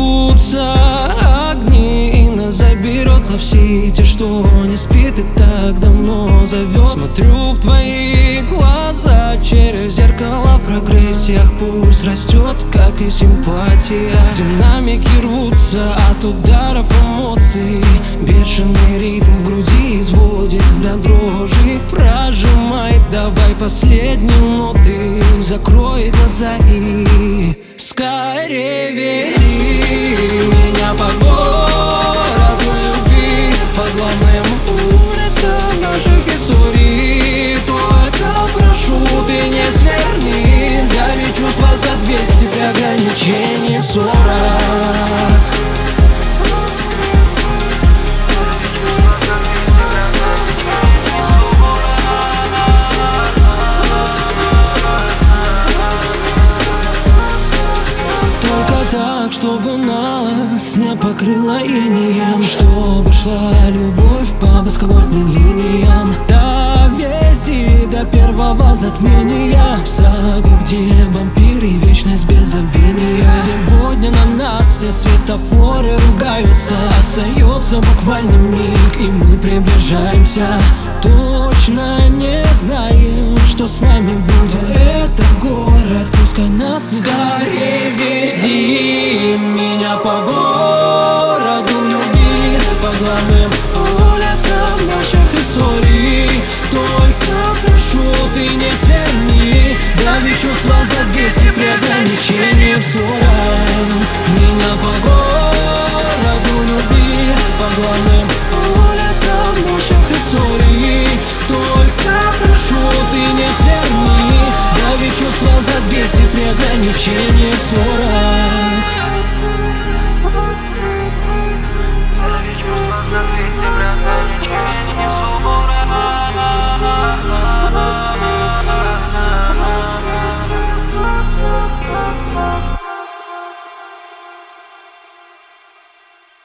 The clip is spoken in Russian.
зажгутся огни, и нас заберет Лав-Сити, что не спит и так давно зовет. Смотрю в твои глаза через зеркало, в прогрессиях пульс растет, как и симпатия. Динамики рвутся от ударов эмоций, бешеный ритм в груди изводит до дрожи. Прожимай, давай последние ноты, закрой глаза и скорее вези меня по городу любви, по главным улицам наших историй. Только прошу, ты не сверни, дави чувства за 200 при ограничении в 40. Чтобы нас не покрыло инеем, чтобы шла любовь по высоковольтным линиям. Довези до первого затмения, в сагу, где вампиры и вечность без забвения. Сегодня на нас все светофоры ругаются, остается буквально миг, и мы приближаемся. Точно не знаем, что с нами будет. Этот город, пускай нас скорее вези меня по городу любви, по главным улицам наших историй. Только прошу, ты не сверни, дави чувства за 200 при ограничении в 40. Меня по городу любви, по главным улицам наших историй. Только прошу, ты не сверни, дави чувства за 200 при ограничении в 40.